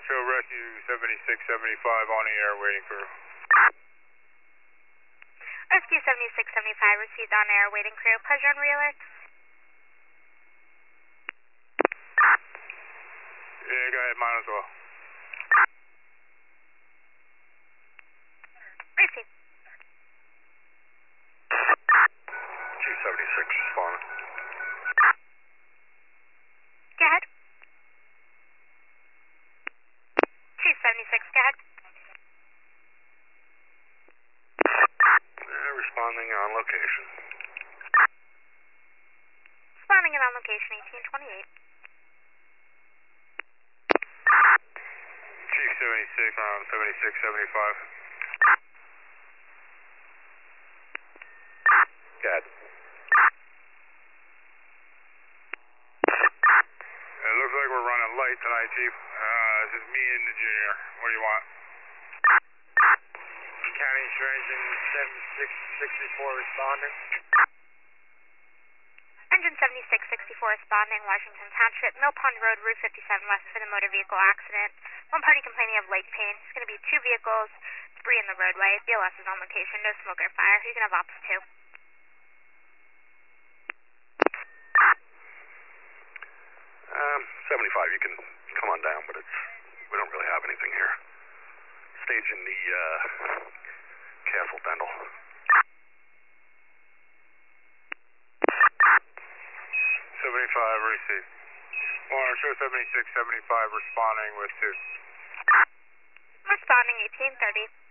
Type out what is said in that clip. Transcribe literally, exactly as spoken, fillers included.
show rescue seventy-six seventy-five on the air waiting crew. Rescue seventy-six seventy-five received on air waiting crew. Pleasure on re-alert. Yeah, go ahead, mine as well. Receive. Chief seventy-six responding. Go ahead. Chief seventy-six, go ahead. Yeah, responding on location. Responding in on location eighteen twenty-eight. Chief seventy-six on seventy-six seventy-five. Go ahead. It looks like we're running late tonight, Chief. Uh, this is me and the junior. What do you want? County Engine seventy-six sixty-four responding. Engine seventy-six sixty-four responding, Washington Township, Mill Pond Road, Route fifty-seven west for the motor vehicle accident. One party complaining of leg pain. It's going to be two vehicles, debris in the roadway. B L S is on location, no smoke or fire. You can have ops two. Um, seventy-five, you can come on down, but it's, we don't really have anything here. Stage in the, uh, Castle Dental. seventy-five, receive. Warner, show seventy-six seventy-five responding with two. Responding eighteen thirty.